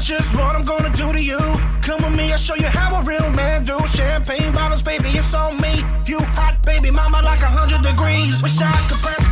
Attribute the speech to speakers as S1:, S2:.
S1: just what I'm gonna do to you. Come with me, I'll show you how a real man do. Champagne bottles, baby, it's on me. You hot, baby, mama, like 100 degrees. Wish I could press